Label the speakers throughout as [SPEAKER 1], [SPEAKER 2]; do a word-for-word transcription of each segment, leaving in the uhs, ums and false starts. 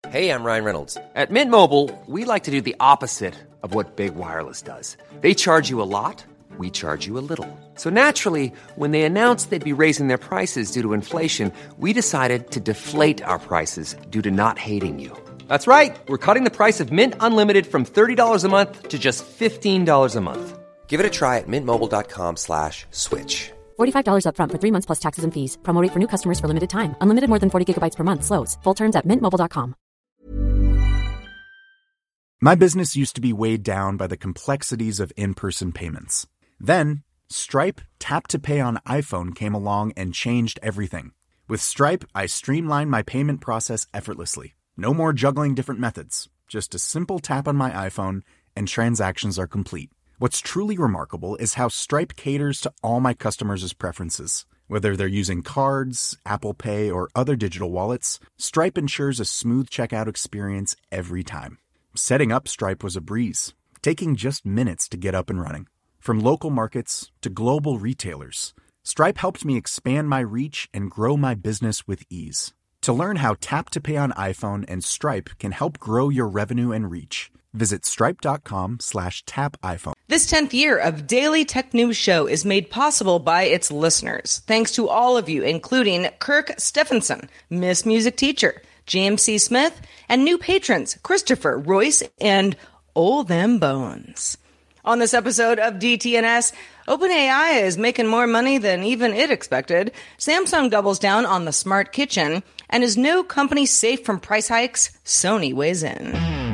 [SPEAKER 1] Hey, I'm Ryan Reynolds. At Mint Mobile, we like to do the opposite of what Big Wireless does. They charge you a lot, we charge you a little. So naturally, when they announced they'd be raising their prices due to inflation, we decided to deflate our prices due to not hating you. That's right. We're cutting the price of Mint Unlimited from thirty dollars a month to just fifteen dollars a month. Give it a try at mintmobile.com slash switch.
[SPEAKER 2] forty-five dollars up front for three months plus taxes and fees. Promo rate for new customers for limited time. Unlimited more than forty gigabytes per month. Slows full terms at mint mobile dot com.
[SPEAKER 3] My business used to be weighed down by the complexities of in-person payments. Then, Stripe Tap to Pay on iPhone came along and changed everything. With Stripe, I streamlined my payment process effortlessly. No more juggling different methods. Just a simple tap on my iPhone and transactions are complete. What's truly remarkable is how Stripe caters to all my customers' preferences. Whether they're using cards, Apple Pay, or other digital wallets, Stripe ensures a smooth checkout experience every time. Setting up Stripe was a breeze, taking just minutes to get up and running. From local markets to global retailers, Stripe helped me expand my reach and grow my business with ease. To learn how Tap to Pay on iPhone and Stripe can help grow your revenue and reach, visit stripe.com slash tap iPhone.
[SPEAKER 4] This tenth year of Daily Tech News Show is made possible by its listeners. Thanks to all of you, including Kirk Stephenson, Miss Music Teacher, James C. Smith, and new patrons, Christopher, Royce, and Oh Them Bones. On this episode of D T N S, OpenAI is making more money than even it expected, Samsung doubles down on the smart kitchen, and is no company safe from price hikes? Sony weighs in.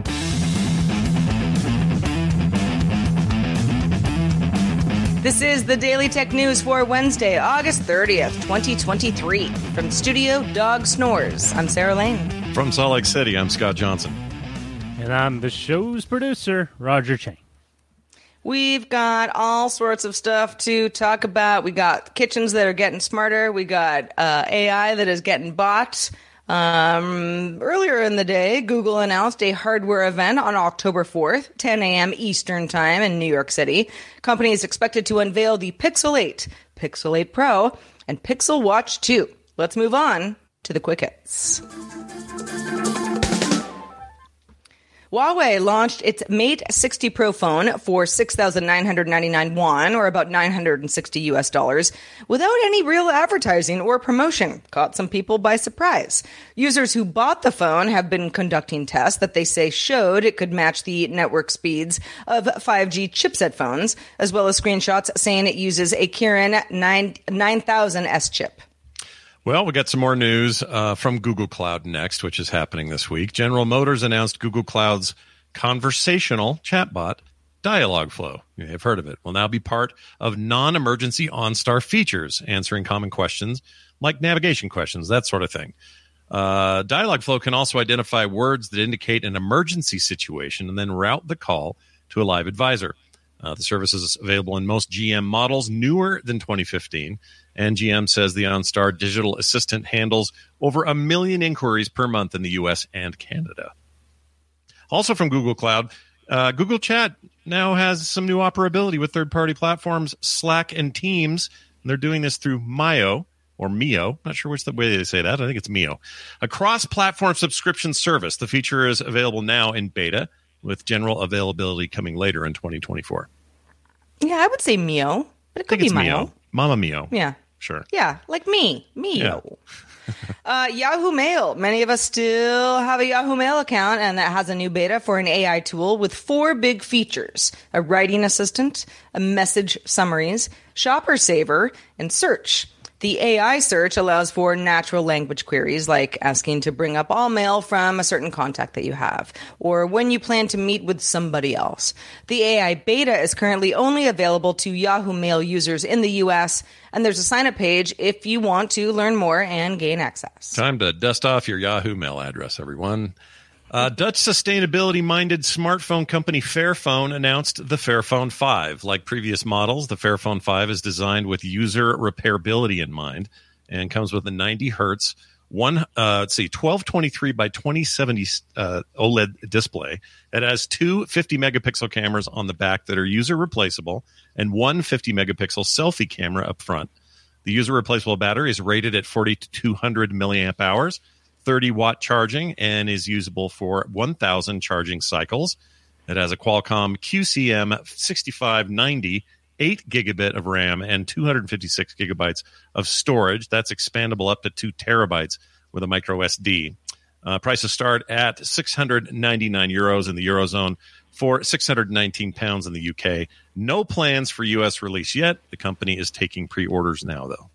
[SPEAKER 4] This is the Daily Tech News for Wednesday, August thirtieth, twenty twenty-three. From Studio Dog Snores, I'm Sarah Lane.
[SPEAKER 5] From Salt Lake City, I'm Scott Johnson.
[SPEAKER 6] And I'm the show's producer, Roger Chang.
[SPEAKER 4] We've got all sorts of stuff to talk about. We got kitchens that are getting smarter. We got uh, A I that is getting bought. Um, earlier in the day, Google announced a hardware event on October fourth, ten a.m. Eastern Time in New York City. Company is expected to unveil the Pixel eight, Pixel eight Pro, and Pixel Watch two. Let's move on to the quick hits. Huawei launched its Mate sixty Pro phone for six thousand nine hundred ninety-nine won, or about nine hundred sixty U S dollars, without any real advertising or promotion. Caught some people by surprise. Users who bought the phone have been conducting tests that they say showed it could match the network speeds of five G chipset phones, as well as screenshots saying it uses a Kirin nine thousand S chip.
[SPEAKER 5] Well, we got some more news uh, from Google Cloud next, which is happening this week. General Motors announced Google Cloud's conversational chatbot, Dialogflow. You may have heard of it. Will now be part of non-emergency OnStar features, answering common questions like navigation questions, that sort of thing. Uh, Dialogflow can also identify words that indicate an emergency situation and then route the call to a live advisor. Uh, the service is available in most G M models, newer than twenty fifteen. And G M says the OnStar digital assistant handles over a million inquiries per month in the U S and Canada. Also from Google Cloud, uh, Google Chat now has some new operability with third-party platforms Slack and Teams. And they're doing this through Mio, or Mio. Not sure which the way they say that. I think it's Mio. A cross-platform subscription service. The feature is available now in beta, with general availability coming later in twenty twenty-four.
[SPEAKER 4] Yeah, I would say Mio, but it could be Mio.
[SPEAKER 5] Mio. Mama Mio.
[SPEAKER 4] Yeah.
[SPEAKER 5] Sure.
[SPEAKER 4] Yeah, like me. Mio.
[SPEAKER 5] Yeah.
[SPEAKER 4] uh, Yahoo Mail. Many of us still have a Yahoo Mail account, and that has a new beta for an A I tool with four big features: a writing assistant, a message summaries, shopper saver, and search. The A I search allows for natural language queries like asking to bring up all mail from a certain contact that you have, or when you plan to meet with somebody else. The A I beta is currently only available to Yahoo Mail users in the U S, and there's a sign-up page if you want to learn more and gain access.
[SPEAKER 5] Time to dust off your Yahoo Mail address, everyone. Uh, Dutch sustainability-minded smartphone company Fairphone announced the Fairphone five. Like previous models, the Fairphone five is designed with user repairability in mind and comes with a ninety hertz, one uh, let's see, twelve twenty-three by twenty seventy uh, OLED display. It has two fifty megapixel cameras on the back that are user replaceable and one fifty megapixel selfie camera up front. The user replaceable battery is rated at forty to two hundred milliamp hours. thirty watt charging and is usable for one thousand charging cycles. It has a Qualcomm Q C M sixty-five ninety, eight gigabit of RAM, and two hundred fifty-six gigabytes of storage. That's expandable up to two terabytes with a micro S D. Uh, prices start at six hundred ninety-nine euros in the Eurozone for six hundred nineteen pounds in the U K. No plans for U S release yet. The company is taking pre-orders now, though.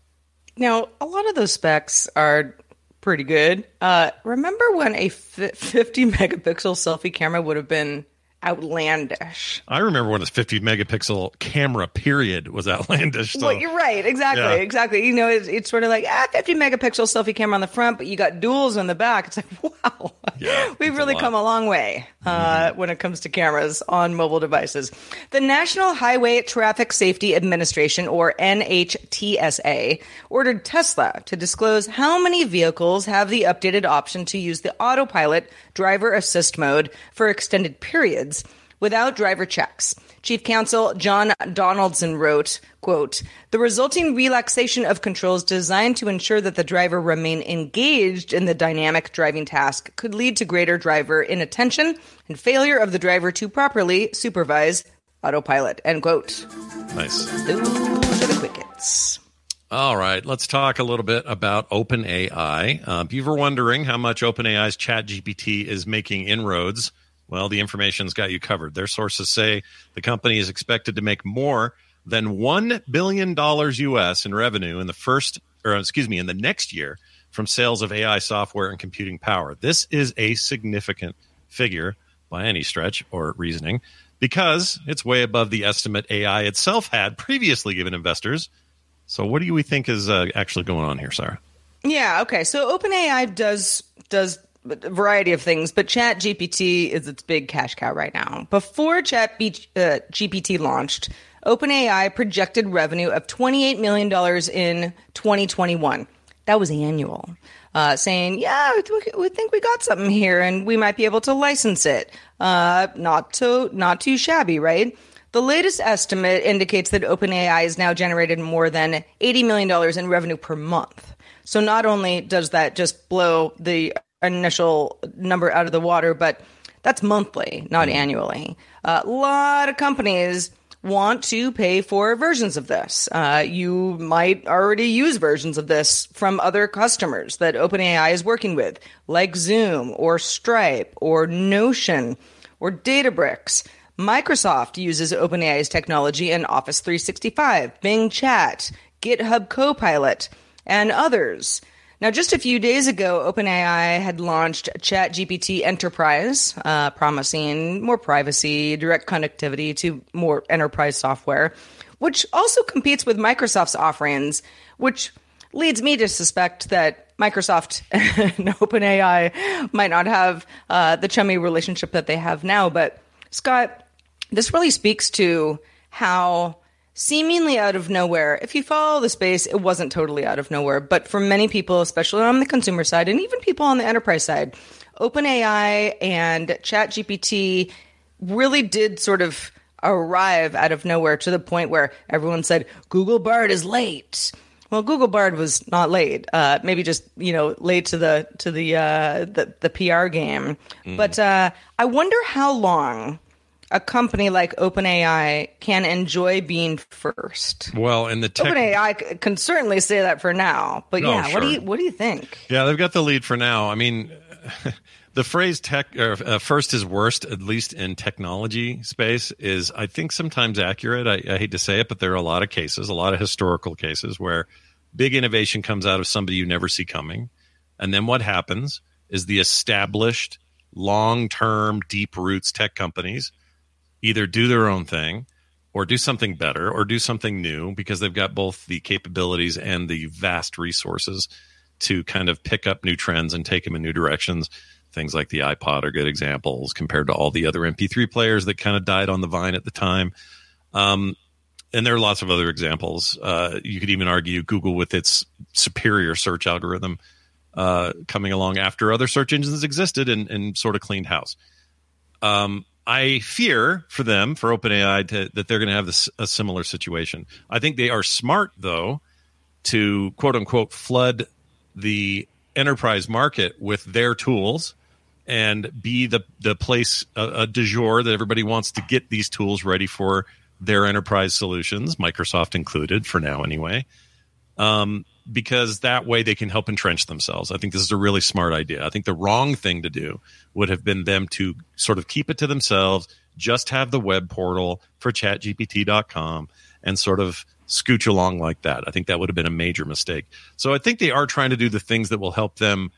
[SPEAKER 4] Now, a lot of those specs are pretty good. Uh, remember when a fifty megapixel selfie camera would have been outlandish?
[SPEAKER 5] I remember when a fifty megapixel camera period was outlandish. So.
[SPEAKER 4] Well, you're right. Exactly. Yeah. Exactly. You know, it's, it's sort of like, ah, fifty megapixel selfie camera on the front, but you got duals on the back. It's like, wow,
[SPEAKER 5] yeah,
[SPEAKER 4] we've really a come a long way uh, mm-hmm. when it comes to cameras on mobile devices. The National Highway Traffic Safety Administration, or N H T S A, ordered Tesla to disclose how many vehicles have the updated option to use the autopilot driver assist mode for extended periods without driver checks. Chief Counsel John Donaldson wrote, quote, "The resulting relaxation of controls designed to ensure that the driver remain engaged in the dynamic driving task could lead to greater driver inattention and failure of the driver to properly supervise autopilot," end quote.
[SPEAKER 5] Nice.
[SPEAKER 4] Those are the quick hits.
[SPEAKER 5] All right, let's talk a little bit about OpenAI. Uh, if you were wondering how much OpenAI's ChatGPT is making inroads, well, the information's got you covered. Their sources say the company is expected to make more than one billion dollars U S in revenue in the first, or excuse me, in the next year from sales of A I software and computing power. This is a significant figure by any stretch or reasoning because it's way above the estimate A I itself had previously given investors. So what do you think is uh, actually going on here, Sarah?
[SPEAKER 4] Yeah, okay. So OpenAI does does a variety of things, but ChatGPT is its big cash cow right now. Before ChatGPT uh, launched, OpenAI projected revenue of twenty-eight million dollars in twenty twenty-one. That was annual. Uh, saying, yeah, we think we got something here and we might be able to license it. Uh, not so, not too shabby, right? The latest estimate indicates that OpenAI has now generated more than eighty million dollars in revenue per month. So not only does that just blow the initial number out of the water, but that's monthly, not annually. A uh, lot of companies want to pay for versions of this. Uh, you might already use versions of this from other customers that OpenAI is working with, like Zoom or Stripe or Notion or Databricks. Microsoft uses OpenAI's technology in Office three sixty-five, Bing Chat, GitHub Copilot, and others. Now, just a few days ago, OpenAI had launched ChatGPT Enterprise, uh, promising more privacy, direct connectivity to more enterprise software, which also competes with Microsoft's offerings, which leads me to suspect that Microsoft and OpenAI might not have uh, the chummy relationship that they have now. But, Scott, this really speaks to how seemingly out of nowhere, if you follow the space, it wasn't totally out of nowhere. But for many people, especially on the consumer side and even people on the enterprise side, OpenAI and ChatGPT really did sort of arrive out of nowhere to the point where everyone said, Google Bard is late. Well, Google Bard was not late. Uh, maybe just, you know, late to the to the uh, the, the P R game. Mm. But uh, I wonder how long a company like OpenAI can enjoy being first.
[SPEAKER 5] Well, in the tech-
[SPEAKER 4] OpenAI can certainly say that for now, but
[SPEAKER 5] no,
[SPEAKER 4] yeah,
[SPEAKER 5] sure.
[SPEAKER 4] what do you what do you think?
[SPEAKER 5] Yeah, they've got the lead for now. I mean, the phrase "tech" or uh, "first is worst," at least in technology space, is I think sometimes accurate. I, I hate to say it, but there are a lot of cases, a lot of historical cases where big innovation comes out of somebody you never see coming, and then what happens is the established, long-term, deep roots tech companies either do their own thing or do something better or do something new because they've got both the capabilities and the vast resources to kind of pick up new trends and take them in new directions. Things like the iPod are good examples compared to all the other M P three players that kind of died on the vine at the time. Um, and there are lots of other examples. Uh, you could even argue Google with its superior search algorithm uh, coming along after other search engines existed and, and sort of cleaned house. Um, I fear for them, for OpenAI, to, that they're going to have this, a similar situation. I think they are smart, though, to quote unquote flood the enterprise market with their tools and be the the place uh, uh, du jour that everybody wants to get these tools ready for their enterprise solutions, Microsoft included, for now anyway, um, because that way they can help entrench themselves. I think this is a really smart idea. I think the wrong thing to do would have been them to sort of keep it to themselves, just have the web portal for chat G P T dot com and sort of scooch along like that. I think that would have been a major mistake. So I think they are trying to do the things that will help them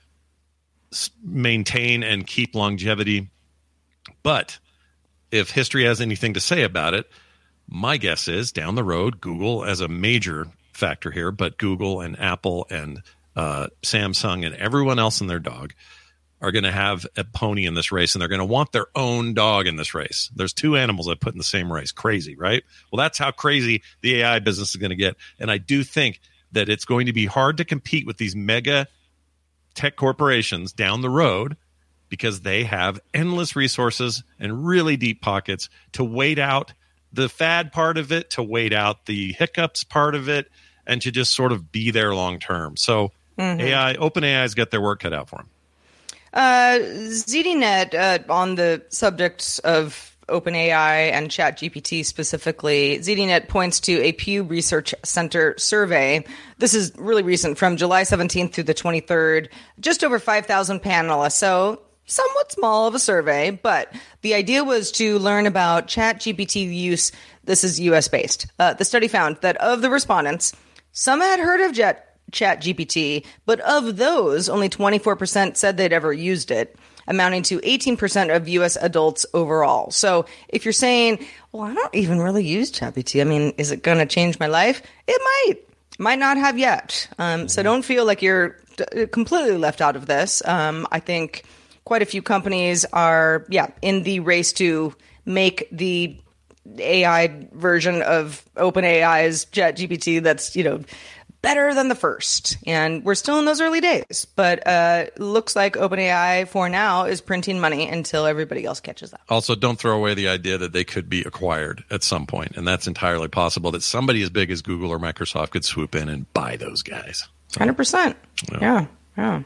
[SPEAKER 5] maintain and keep longevity. But if history has anything to say about it, my guess is down the road, Google as a major factor here, but Google and Apple and uh, Samsung and everyone else and their dog are going to have a pony in this race, and they're going to want their own dog in this race. There's two animals I put in the same race. Crazy, right? Well, that's how crazy the A I business is going to get. And I do think that it's going to be hard to compete with these mega tech corporations down the road because they have endless resources and really deep pockets to wait out the fad part of it, to wait out the hiccups part of it, and to just sort of be there long term. So mm-hmm. A I, OpenAI's got their work cut out for them.
[SPEAKER 4] Uh, ZDNet, uh, on the subject of OpenAI and ChatGPT specifically, ZDNet points to a Pew Research Center survey. This is really recent, from July seventeenth through the twenty-third, just over five thousand panelists. So somewhat small of a survey, but the idea was to learn about ChatGPT use. This is U S based. Uh, the study found that of the respondents, some had heard of Jet ChatGPT, but of those, only twenty-four percent said they'd ever used it, amounting to eighteen percent of U S adults overall. So if you're saying, well, I don't even really use ChatGPT, I mean, is it going to change my life? It might. Might not have yet. Um, mm-hmm. So don't feel like you're d- completely left out of this. Um, I think quite a few companies are, yeah, in the race to make the A I version of OpenAI's ChatGPT that's, you know, better than the first. And we're still in those early days. But uh looks like OpenAI for now is printing money until everybody else catches up.
[SPEAKER 5] Also, don't throw away the idea that they could be acquired at some point. And that's entirely possible, that somebody as big as Google or Microsoft could swoop in and buy those guys. So,
[SPEAKER 4] one hundred percent. Yeah. yeah. Yeah.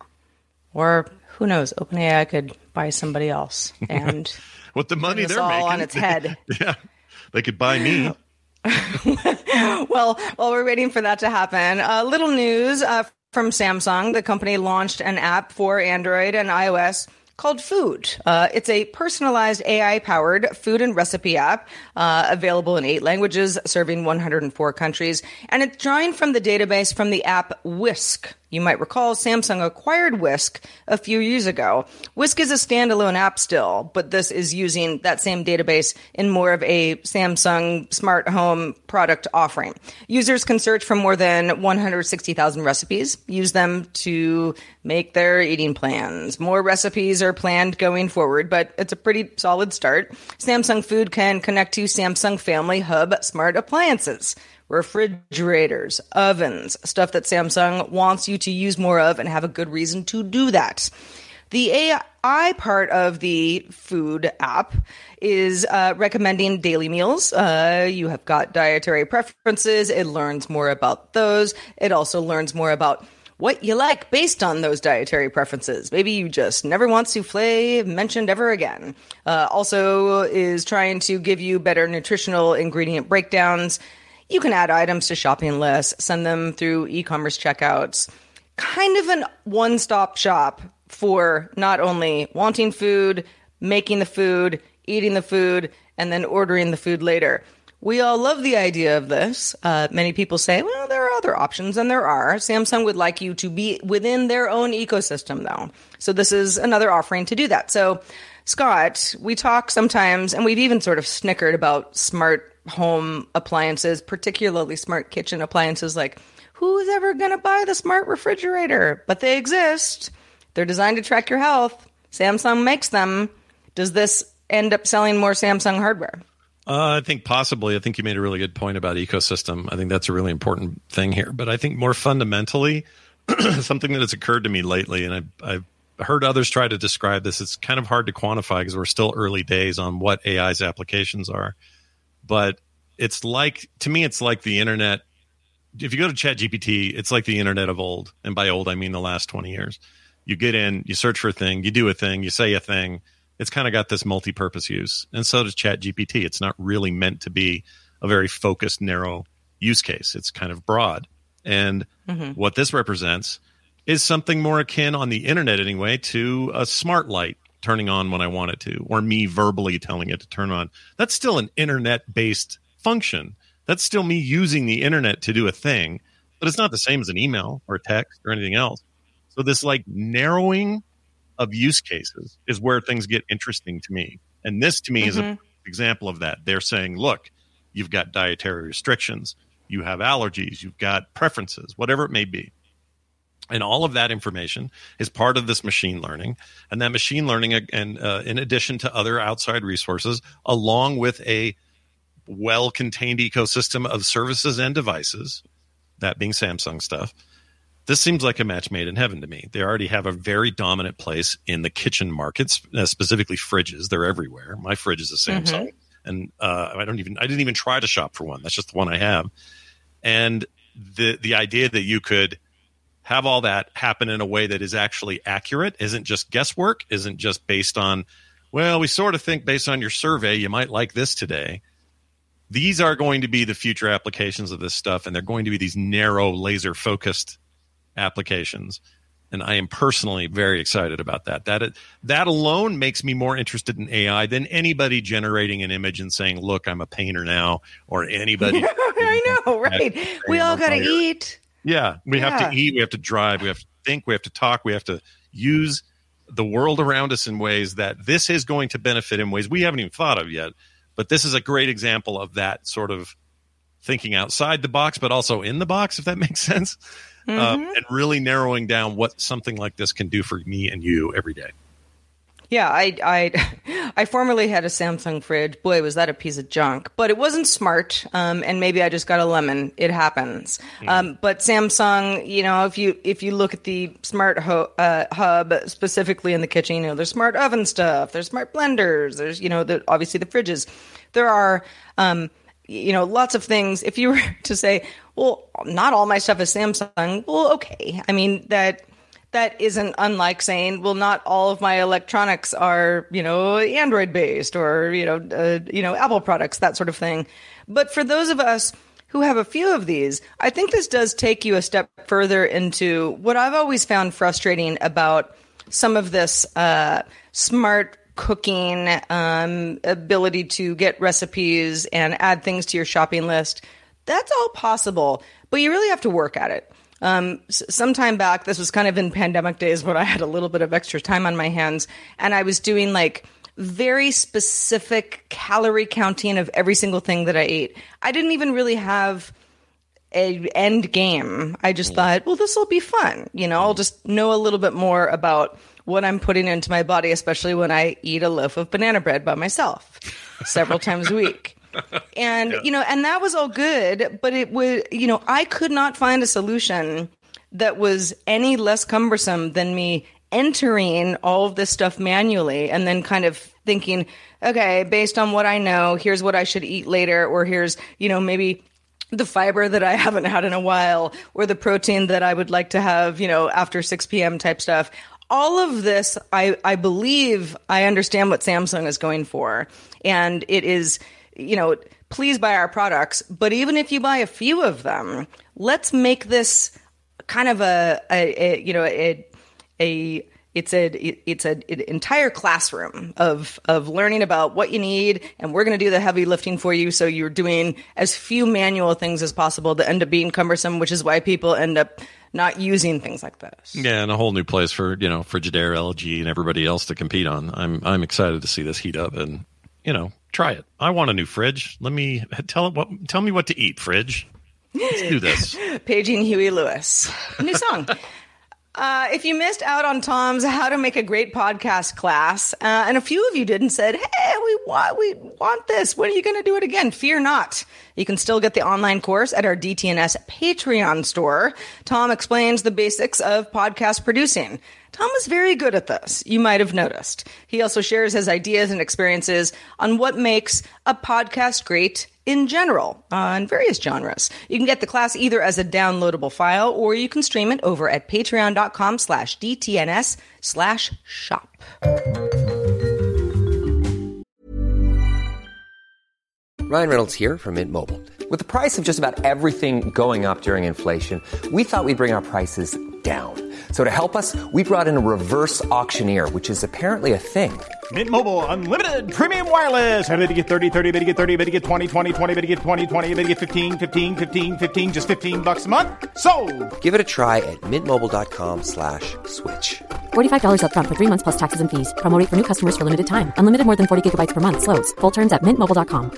[SPEAKER 4] Or who knows? OpenAI could buy somebody else. And
[SPEAKER 5] with the money they're
[SPEAKER 4] all
[SPEAKER 5] making.
[SPEAKER 4] on its head.
[SPEAKER 5] Yeah. They could buy me.
[SPEAKER 4] Well, while we're waiting for that to happen, uh, little news uh, from Samsung. The company launched an app for Android and iOS called Food. Uh, it's a personalized A I-powered food and recipe app uh, available in eight languages, serving one hundred four countries. And it's drawing from the database from the app Whisk. You might recall Samsung acquired Whisk a few years ago. Whisk is a standalone app still, but this is using that same database in more of a Samsung smart home product offering. Users can search for more than one hundred sixty thousand recipes, use them to make their eating plans. More recipes are planned going forward, but it's a pretty solid start. Samsung Food can connect to Samsung Family Hub smart appliances, refrigerators, ovens, stuff that Samsung wants you to use more of and have a good reason to do that. The A I part of the Food app is uh, recommending daily meals. Uh, you have got dietary preferences. It learns more about those. It also learns more about what you like based on those dietary preferences. Maybe you just never want souffle mentioned ever again. Uh, also is trying to give you better nutritional ingredient breakdowns. You can add items to shopping lists, send them through e-commerce checkouts. Kind of an one-stop shop for not only wanting food, making the food, eating the food, and then ordering the food later. We all love the idea of this. Uh, many people say, well, there are other options, and there are. Samsung would like you to be within their own ecosystem, though. So this is another offering to do that. So, Scott, we talk sometimes, and we've even sort of snickered about smart home appliances, particularly smart kitchen appliances, like, who's ever going to buy the smart refrigerator? But they exist. They're designed to track your health. Samsung makes them. Does this end up selling more Samsung hardware?
[SPEAKER 5] Uh, I think possibly. I think you made a really good point about ecosystem. I think that's a really important thing here. But I think more fundamentally, something that has occurred to me lately, and I've, I've heard others try to describe this, it's kind of hard to quantify because we're still early days on what A I's applications are. But it's like, to me, it's like the internet if you go to ChatGPT, it's like the internet of old. And by old, I mean the last twenty years. You get in, you search for a thing, you do a thing, you say a thing. It's kind of got this multi-purpose use. And so does ChatGPT. It's not really meant to be a very focused, narrow use case. It's kind of broad. And mm-hmm. what this represents is something more akin on the internet anyway to a smart light turning on when I want it to, or me verbally telling it to turn on. That's still an internet-based function. That's still me using the internet to do a thing, but it's not the same as an email or a text or anything else. So this like narrowing of use cases is where things get interesting to me. And this to me mm-hmm. is an example of that. They're saying, look, you've got dietary restrictions, you have allergies, you've got preferences, whatever it may be. And all of that information is part of this machine learning. And that machine learning, and uh, in addition to other outside resources, along with a well-contained ecosystem of services and devices, that being Samsung stuff, this seems like a match made in heaven to me. They already have a very dominant place in the kitchen markets, uh, specifically fridges. They're everywhere. My fridge is a Samsung, mm-hmm. and uh, I don't even I didn't even try to shop for one. That's just the one I have. And the the idea that you could have all that happen in a way that is actually accurate, isn't just guesswork, isn't just based on, well, we sort of think based on your survey you might like this today. These are going to be the future applications of this stuff, and they're going to be these narrow, laser-focused applications. And I am personally very excited about that. That that alone makes me more interested in A I than anybody generating an image and saying, look, I'm a painter now, or anybody.
[SPEAKER 4] I know, right? We all got to eat.
[SPEAKER 5] Yeah, we yeah. have to eat, we have to drive, we have to think, we have to talk, we have to use the world around us in ways that this is going to benefit in ways we haven't even thought of yet. But this is a great example of that sort of thinking outside the box, but also in the box, if that makes sense. Mm-hmm. Um, and really narrowing down what something like this can do for me and you every day.
[SPEAKER 4] Yeah, I, I, I formerly had a Samsung fridge. Boy, was that a piece of junk. But it wasn't smart, um, and maybe I just got a lemon. It happens. Mm. Um, but Samsung, you know, if you if you look at the smart ho- uh, hub specifically in the kitchen, you know, there's smart oven stuff, there's smart blenders, there's, you know, the, obviously the fridges. There are, um, you know, lots of things. If you were to say, well, not all my stuff is Samsung, well, okay. I mean, that... That isn't unlike saying, well, not all of my electronics are, you know, Android based or, you know, uh, you know, Apple products, that sort of thing. But for those of us who have a few of these, I think this does take you a step further into what I've always found frustrating about some of this uh, smart cooking um, ability to get recipes and add things to your shopping list. That's all possible, but you really have to work at it. Um, some time back, this was kind of in pandemic days when I had a little bit of extra time on my hands, and I was doing like very specific calorie counting of every single thing that I ate. I didn't even really have a end game. I just thought, well, this will be fun. You know, I'll just know a little bit more about what I'm putting into my body, especially when I eat a loaf of banana bread by myself several times a week. And, yeah. you know, and that was all good, but it would, you know, I could not find a solution that was any less cumbersome than me entering all of this stuff manually and then kind of thinking, okay, based on what I know, here's what I should eat later, or here's, you know, maybe the fiber that I haven't had in a while, or the protein that I would like to have, you know, after six p.m. type stuff. All of this, I, I believe I understand what Samsung is going for. And it is, you know, please buy our products. But even if you buy a few of them, let's make this kind of a, a, a you know, a, a it's a it's a an entire classroom of of learning about what you need, and we're going to do the heavy lifting for you. So you're doing as few manual things as possible that end up being cumbersome, which is why people end up not using things like this.
[SPEAKER 5] Yeah, and a whole new place for, you know, Frigidaire, L G, and everybody else to compete on. I'm I'm excited to see this heat up and, you know, try it. I want a new fridge. Let me tell it what tell me what to eat, fridge. Let's do this.
[SPEAKER 4] Paging Huey Lewis. A new song. Uh, if you missed out on Tom's How to Make a Great Podcast class, uh, and a few of you did and said, hey, we want, we want this. When are you going to do it again? Fear not. You can still get the online course at our D T N S Patreon store. Tom explains the basics of podcast producing. Tom is very good at this, you might have noticed. He also shares his ideas and experiences on what makes a podcast great in general on various genres. You can get the class either as a downloadable file or you can stream it over at patreon.com slash DTNS slash shop.
[SPEAKER 1] Ryan Reynolds here from Mint Mobile. With the price of just about everything going up during inflation, we thought we'd bring our prices down. So to help us, we brought in a reverse auctioneer, which is apparently a thing.
[SPEAKER 7] Mint Mobile Unlimited Premium Wireless. How to get thirty, thirty, how to get thirty, how to get twenty, twenty, twenty, how to get twenty, twenty, how to get fifteen, fifteen, fifteen, fifteen, just fifteen bucks a month? Sold!
[SPEAKER 1] Give it a try at mintmobile.com slash switch.
[SPEAKER 2] forty-five dollars up front for three months plus taxes and fees. Promo rate for new customers for limited time. Unlimited more than forty gigabytes per month. Slows full terms at mint mobile dot com.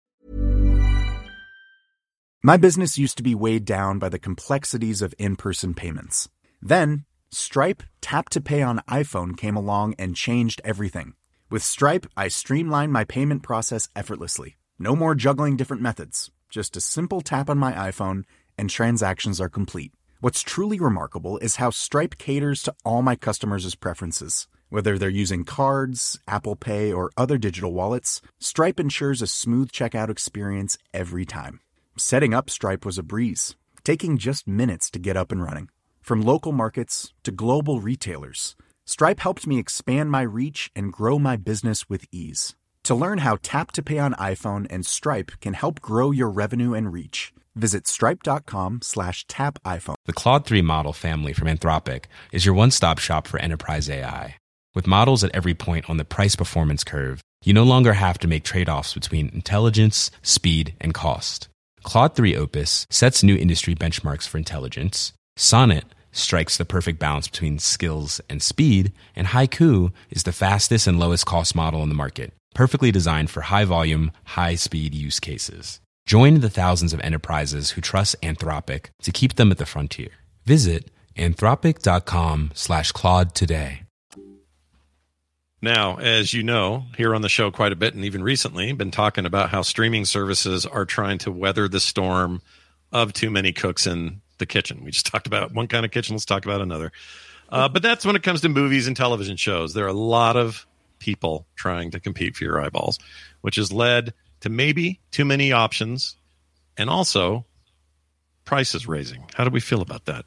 [SPEAKER 3] My business used to be weighed down by the complexities of in-person payments. Then, Stripe Tap to Pay on iPhone came along and changed everything. With Stripe, I streamlined my payment process effortlessly. No more juggling different methods. Just a simple tap on my iPhone and transactions are complete. What's truly remarkable is how Stripe caters to all my customers' preferences. Whether they're using cards, Apple Pay, or other digital wallets, Stripe ensures a smooth checkout experience every time. Setting up Stripe was a breeze, taking just minutes to get up and running. From local markets to global retailers, Stripe helped me expand my reach and grow my business with ease. To learn how Tap to Pay on iPhone and Stripe can help grow your revenue and reach, visit stripe.com slash tap iPhone.
[SPEAKER 8] The Claude three model family from Anthropic is your one-stop shop for enterprise A I. With models at every point on the price-performance curve, you no longer have to make trade-offs between intelligence, speed, and cost. Claude three Opus sets new industry benchmarks for intelligence. Sonnet strikes the perfect balance between skills and speed. And Haiku is the fastest and lowest cost model in the market, perfectly designed for high-volume, high-speed use cases. Join the thousands of enterprises who trust Anthropic to keep them at the frontier. Visit anthropic.com slash Claude today.
[SPEAKER 5] Now, as you know, here on the show quite a bit, and even recently, been talking about how streaming services are trying to weather the storm of too many cooks in the kitchen. We just talked about one kind of kitchen. Let's talk about another. Uh, but that's when it comes to movies and television shows. There are a lot of people trying to compete for your eyeballs, which has led to maybe too many options and also prices raising. How do we feel about that?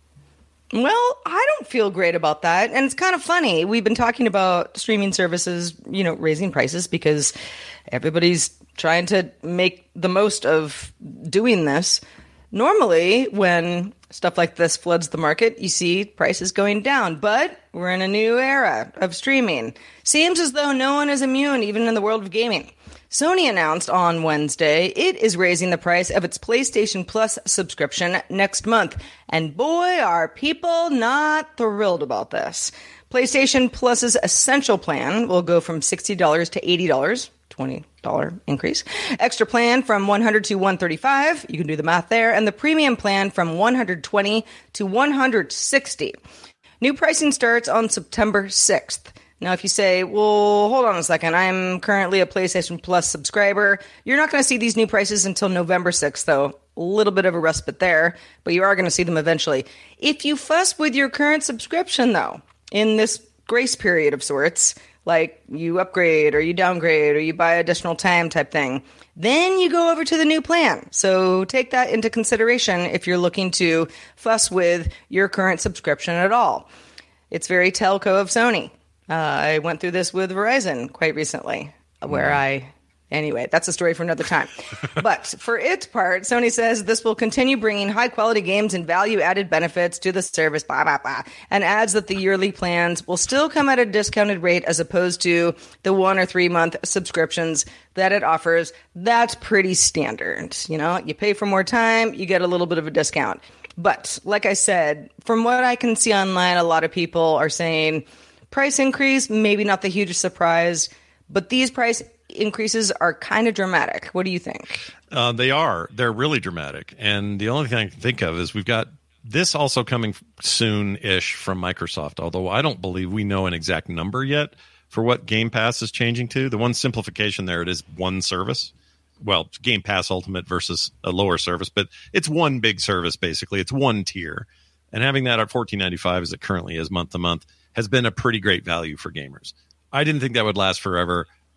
[SPEAKER 4] Well, I don't feel great about that. And it's kind of funny. We've been talking about streaming services, you know, raising prices because everybody's trying to make the most of doing this. Normally, when stuff like this floods the market, you see prices going down. But we're in a new era of streaming. Seems as though no one is immune, even in the world of gaming. Sony announced on Wednesday it is raising the price of its PlayStation Plus subscription next month. And boy, are people not thrilled about this. PlayStation Plus's Essential plan will go from sixty dollars to eighty dollars, twenty dollars increase. Extra plan from one hundred dollars to one hundred thirty-five dollars. You can do the math there. And the Premium plan from one hundred twenty dollars to one hundred sixty dollars. New pricing starts on September sixth. Now, if you say, well, hold on a second, I'm currently a PlayStation Plus subscriber, you're not going to see these new prices until November sixth, though. A little bit of a respite there, but you are going to see them eventually. If you fuss with your current subscription, though, in this grace period of sorts, like you upgrade or you downgrade or you buy additional time type thing, then you go over to the new plan. So take that into consideration if you're looking to fuss with your current subscription at all. It's very telco of Sony. Uh, I went through this with Verizon quite recently, where I, anyway, that's a story for another time. But for its part, Sony says this will continue bringing high-quality games and value-added benefits to the service, blah, blah, blah, and adds that the yearly plans will still come at a discounted rate as opposed to the one- or three-month subscriptions that it offers. That's pretty standard. You know, you pay for more time, you get a little bit of a discount. But like I said, from what I can see online, a lot of people are saying price increase, maybe not the hugest surprise, but these price increases are kind of dramatic. What do you think?
[SPEAKER 5] Uh, they are. They're really dramatic. And the only thing I can think of is we've got this also coming soon-ish from Microsoft, although I don't believe we know an exact number yet for what Game Pass is changing to. The one simplification there, it is one service. Well, Game Pass Ultimate versus a lower service, but it's one big service, basically. It's one tier. And having that at fourteen ninety-five as it currently is month to month has been a pretty great value for gamers. I didn't think that would last forever.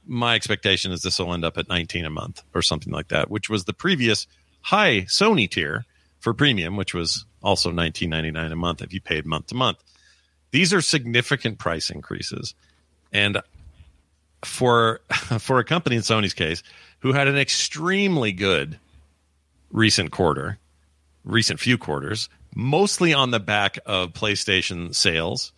[SPEAKER 5] my expectation is this will end up at nineteen a month or something like that, which was the previous high Sony tier for premium, which was also nineteen ninety-nine a month if you paid month to month. These are significant price increases. And for for a company in Sony's case, who had an extremely good recent quarter, recent few quarters, mostly on the back of PlayStation sales,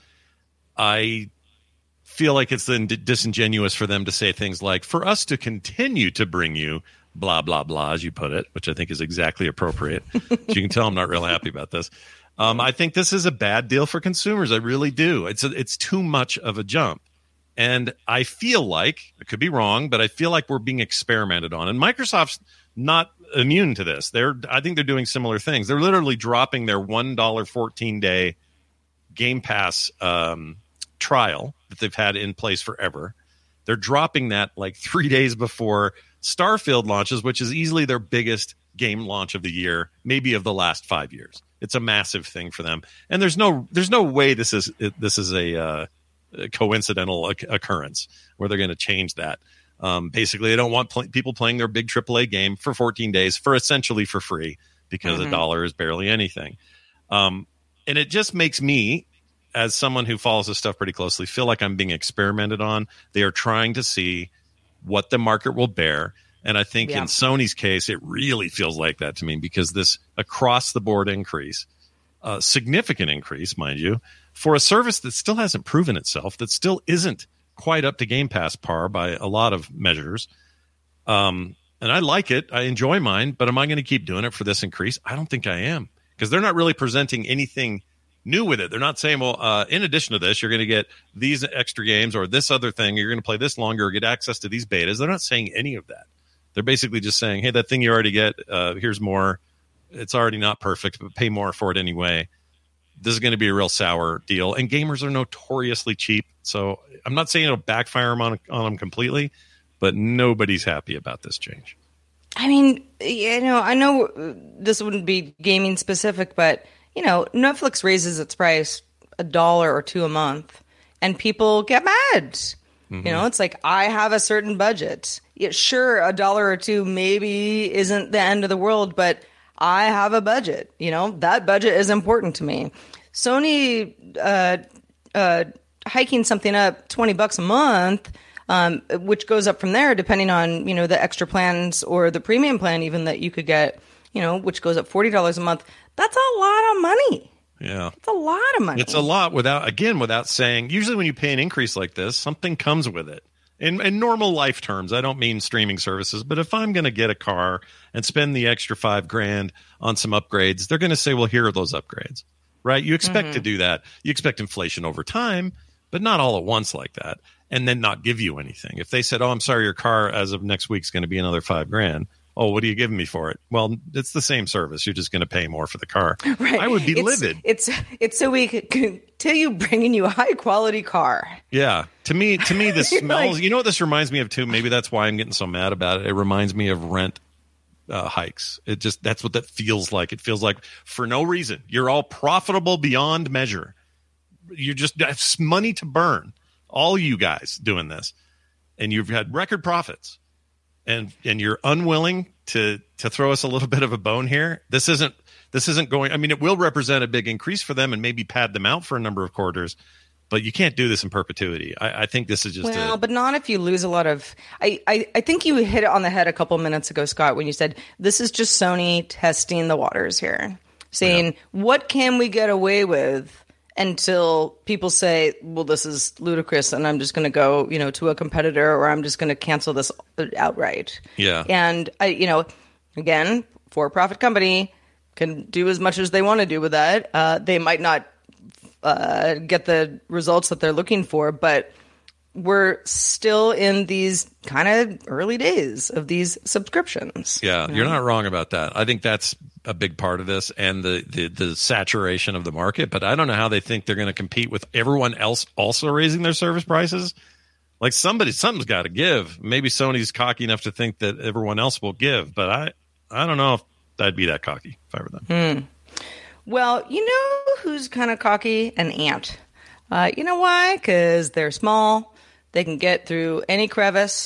[SPEAKER 5] I feel like it's disingenuous for them to say things like, for us to continue to bring you blah, blah, blah, as you put it, which I think is exactly appropriate. So you can tell I'm not real happy about this. Um, I think this is a bad deal for consumers. I really do. It's a, it's too much of a jump. And I feel like, I could be wrong, but I feel like we're being experimented on. And Microsoft's not immune to this. They're, I think they're doing similar things. They're literally dropping their one dollar fourteen-day Game Pass um, trial that they've had in place forever. They're dropping that like three days before Starfield launches, which is easily their biggest game launch of the year, maybe of the last five years. It's a massive thing for them. And there's no there's no way this is this is a, uh, a coincidental occurrence where they're going to change that. Um, basically, they don't want pl- people playing their big triple A game for fourteen days for essentially for free because mm-hmm. a dollar is barely anything. Um, and it just makes me, as someone who follows this stuff pretty closely, feel like I'm being experimented on. They are trying to see what the market will bear. And I think yeah. in Sony's case, it really feels like that to me because this across-the-board increase, uh, significant increase, mind you, for a service that still hasn't proven itself, that still isn't quite up to Game Pass par by a lot of measures. Um, and I like it. I enjoy mine. But am I going to keep doing it for this increase? I don't think I am because they're not really presenting anything new with it. They're not saying, well, uh, in addition to this, you're going to get these extra games or this other thing. You're going to play this longer or get access to these betas. They're not saying any of that. They're basically just saying, hey, that thing you already get, uh, here's more. It's already not perfect, but pay more for it anyway. This is going to be a real sour deal. And gamers are notoriously cheap. So I'm not saying it'll backfire them on, on them completely, but nobody's happy about this change.
[SPEAKER 4] I mean, you know, I know this wouldn't be gaming specific, but, you know, Netflix raises its price a dollar or two a month, and people get mad. Mm-hmm. You know, it's like, I have a certain budget. Yeah, sure, a dollar or two maybe isn't the end of the world, but I have a budget. You know, that budget is important to me. Sony uh, uh, hiking something up twenty bucks a month, um, which goes up from there depending on, you know, the extra plans or the premium plan even that you could get, you know, which goes up forty dollars a month. That's a lot of money.
[SPEAKER 5] Yeah.
[SPEAKER 4] It's a lot of money.
[SPEAKER 5] It's a lot without, again, without saying, usually when you pay an increase like this, something comes with it. In, in normal life terms, I don't mean streaming services, but if I'm going to get a car and spend the extra five grand on some upgrades, they're going to say, well, here are those upgrades, right? You expect mm-hmm. to do that. You expect inflation over time, but not all at once like that, and then not give you anything. If they said, oh, I'm sorry, your car as of next week is going to be another five grand. Oh, what are you giving me for it? Well, it's the same service. You're just going to pay more for the car.
[SPEAKER 4] Right.
[SPEAKER 5] I would be
[SPEAKER 4] it's,
[SPEAKER 5] livid.
[SPEAKER 4] It's it's so we could continue bringing you a high quality car.
[SPEAKER 5] Yeah. To me, to me, this smells.
[SPEAKER 4] Like,
[SPEAKER 5] you know what this reminds me of too? Maybe that's why I'm getting so mad about it. It reminds me of rent uh, hikes. It just that's what that feels like. It feels like for no reason. You're all profitable beyond measure. You're just that's money to burn. All you guys doing this, and you've had record profits. And and you're unwilling to to throw us a little bit of a bone here. This isn't this isn't going. I mean, it will represent a big increase for them and maybe pad them out for a number of quarters. But you can't do this in perpetuity. I, I think this is just
[SPEAKER 4] well,
[SPEAKER 5] a,
[SPEAKER 4] but not if you lose a lot of. I, I I think you hit it on the head a couple minutes ago, Scott, when you said this is just Sony testing the waters here, saying yeah. what can we get away with until people say, well, this is ludicrous and I'm just going to go, you know, to a competitor or I'm just going to cancel this outright.
[SPEAKER 5] Yeah.
[SPEAKER 4] And, I, you know, again, for-profit company can do as much as they want to do with that. Uh, they might not uh, get the results that they're looking for, but we're still in these kind of early days of these subscriptions.
[SPEAKER 5] Yeah, you're not wrong about that. I think that's a big part of this and the, the, the saturation of the market. But I don't know how they think they're going to compete with everyone else also raising their service prices. Like somebody, something's got to give. Maybe Sony's cocky enough to think that everyone else will give. But I, I don't know if I'd be that cocky if I were them.
[SPEAKER 4] Hmm. Well, you know who's kind of cocky? An ant. Uh, you know why? Because they're small. They can get through any crevice.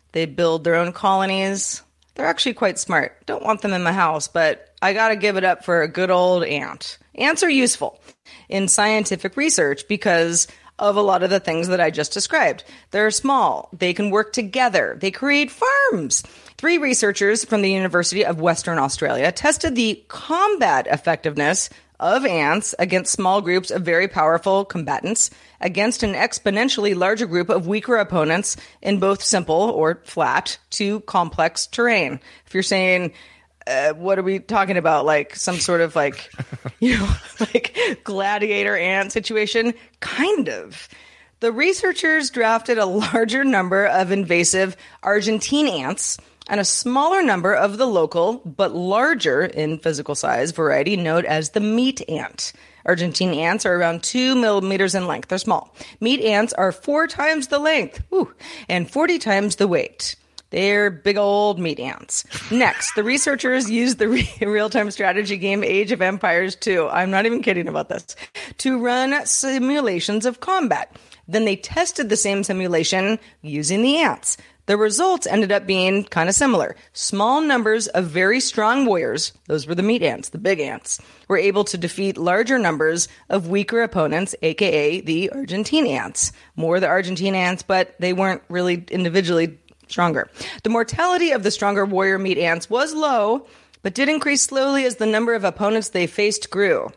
[SPEAKER 4] They build their own colonies. They're actually quite smart. Don't want them in my house, but I gotta give it up for a good old ant. Ants are useful in scientific research because of a lot of the things that I just described. They're small. They can work together. They create farms. Three researchers from the University of Western Australia tested the combat effectiveness of ants against small groups of very powerful combatants against an exponentially larger group of weaker opponents in both simple or flat to complex terrain. If you're saying, uh, what are we talking about? Like some sort of like, you know, like gladiator ant situation? Kind of. The researchers drafted a larger number of invasive Argentine ants and a smaller number of the local, but larger in physical size variety known as the meat ant. Argentine ants are around two millimeters in length. They're small. Meat ants are four times the length, whew, and forty times the weight. They're big old meat ants. Next, the researchers used the re- real-time strategy game Age of Empires two, I'm not even kidding about this, to run simulations of combat. Then they tested the same simulation using the ants. The results ended up being kind of similar. Small numbers of very strong warriors, those were the meat ants, the big ants, were able to defeat larger numbers of weaker opponents, aka the Argentine ants. More the Argentine ants, but they weren't really individually stronger. The mortality of the stronger warrior meat ants was low, but did increase slowly as the number of opponents they faced grew.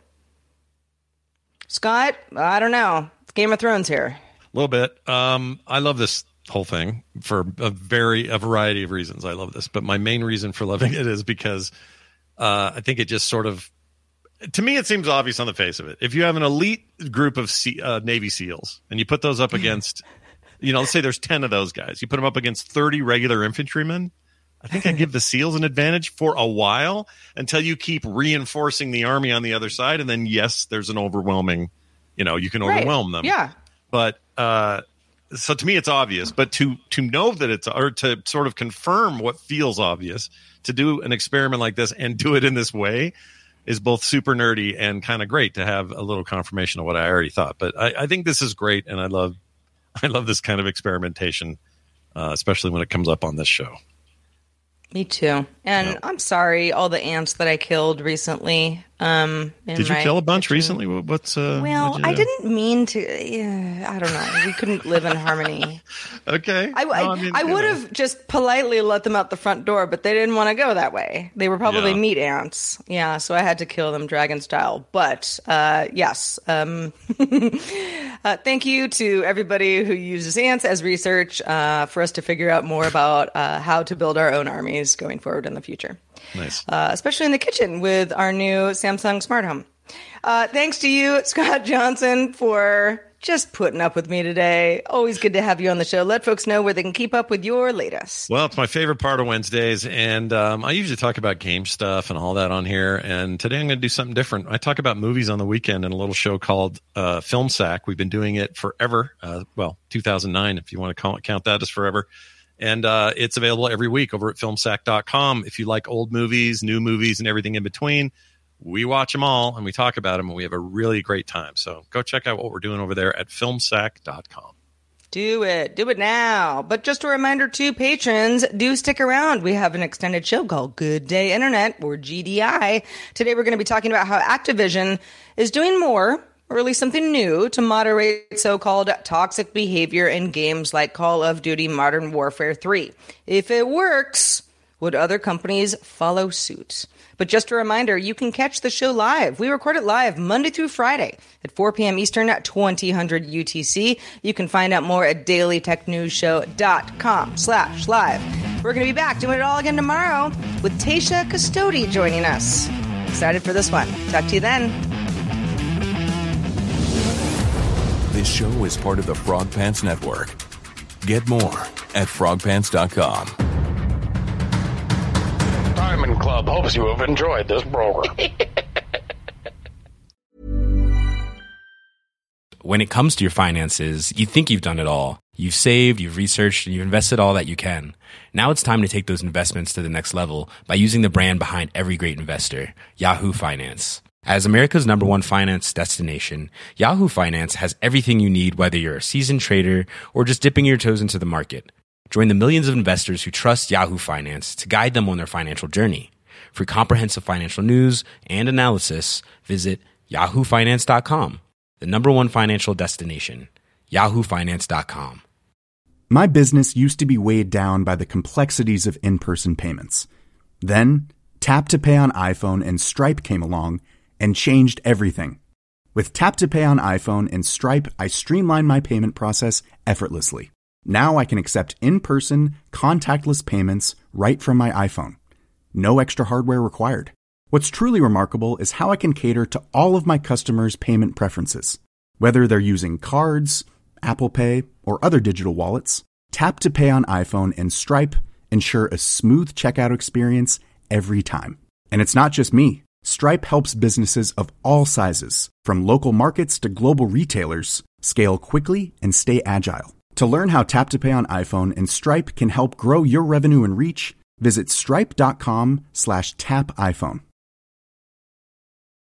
[SPEAKER 4] Scott, I don't know. It's Game of Thrones here.
[SPEAKER 5] A little bit. Um, I love this whole thing for a very a variety of reasons. I love this, but my main reason for loving it is because uh, I think it just sort of, to me, it seems obvious on the face of it. If you have an elite group of sea, uh, Navy SEALs and you put those up against, you know, let's say there's ten of those guys, you put them up against thirty regular infantrymen, I think I give the SEALs an advantage for a while until you keep reinforcing the army on the other side, and then yes, there's an overwhelming, you know, you can overwhelm
[SPEAKER 4] right.
[SPEAKER 5] them.
[SPEAKER 4] Yeah,
[SPEAKER 5] but. Uh, So to me, it's obvious, but to to know that it's, or to sort of confirm what feels obvious, to do an experiment like this and do it in this way is both super nerdy and kind of great to have a little confirmation of what I already thought. But I, I think this is great, and I love I love this kind of experimentation, uh, especially when it comes up on this show.
[SPEAKER 4] Me too. And yep. I'm sorry, all the ants that I killed recently. Um,
[SPEAKER 5] Did you kill a bunch kitchen. recently? What's uh?
[SPEAKER 4] Well, I didn't mean to. Yeah, I don't know. We couldn't live in harmony.
[SPEAKER 5] Okay.
[SPEAKER 4] I, I, no, I, mean, I would have just politely let them out the front door, but they didn't want to go that way. They were probably yeah. meat ants. Yeah, so I had to kill them dragon style. But uh, yes, um, uh, thank you to everybody who uses ants as research uh, for us to figure out more about uh, how to build our own armies going forward in the future.
[SPEAKER 5] Nice.
[SPEAKER 4] Uh, especially in the kitchen with our new Samsung smart home. Uh, thanks to you, Scott Johnson, for just putting up with me today. Always good to have you on the show. Let folks know where they can keep up with your latest.
[SPEAKER 5] Well, it's my favorite part of Wednesdays, and um, I usually talk about game stuff and all that on here, and today I'm going to do something different. I talk about movies on the weekend in a little show called uh, Film Sack. We've been doing it forever. Uh, well, two thousand nine, if you want to call it, count that as forever. And uh, it's available every week over at film sack dot com. If you like old movies, new movies, and everything in between, we watch them all and we talk about them, and we have a really great time. So go check out what we're doing over there at film sack dot com.
[SPEAKER 4] Do it. Do it now. But just a reminder to patrons, do stick around. We have an extended show called Good Day Internet, or G D I. Today we're going to be talking about how Activision is doing more, or at least something new, to moderate so-called toxic behavior in games like Call of Duty Modern Warfare three. If it works, would other companies follow suit? But just a reminder, you can catch the show live. We record it live Monday through Friday at four p.m. Eastern at twenty hundred U T C. You can find out more at daily tech news show dot com slash live. We're going to be back doing it all again tomorrow with Tasha Custodi joining us. Excited for this one. Talk to you then.
[SPEAKER 9] This show is part of the Frog Pants Network. Get more at frog pants dot com.
[SPEAKER 10] Diamond Club hopes you have enjoyed this program.
[SPEAKER 8] When it comes to your finances, you think you've done it all. You've saved, you've researched, and you've invested all that you can. Now it's time to take those investments to the next level by using the brand behind every great investor, Yahoo Finance. As America's number one finance destination, Yahoo Finance has everything you need, whether you're a seasoned trader or just dipping your toes into the market. Join the millions of investors who trust Yahoo Finance to guide them on their financial journey. For comprehensive financial news and analysis, visit yahoo finance dot com, the number one financial destination, yahoo finance dot com.
[SPEAKER 3] My business used to be weighed down by the complexities of in-person payments. Then, Tap to Pay on iPhone and Stripe came along and changed everything. With Tap to Pay on iPhone and Stripe, I streamlined my payment process effortlessly. Now I can accept in-person, contactless payments right from my iPhone. No extra hardware required. What's truly remarkable is how I can cater to all of my customers' payment preferences. Whether they're using cards, Apple Pay, or other digital wallets, Tap to Pay on iPhone and Stripe ensure a smooth checkout experience every time. And it's not just me. Stripe helps businesses of all sizes, from local markets to global retailers, scale quickly and stay agile. To learn how Tap to Pay on iPhone and Stripe can help grow your revenue and reach, visit stripe dot com slash tap iPhone.